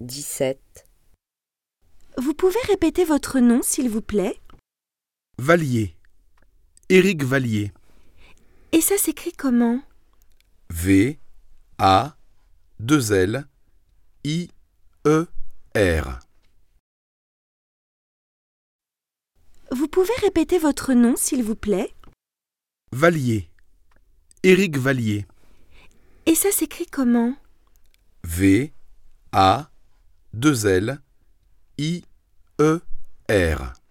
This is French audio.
17. Vous pouvez répéter votre nom, s'il vous plaît? Vallier. Éric Vallier. Et ça s'écrit comment? V-A-2-L-I-E-R. Vous pouvez répéter votre nom, s'il vous plaît? Vallier. Éric Vallier. Et ça s'écrit comment? V-A-2-L-I-E-R.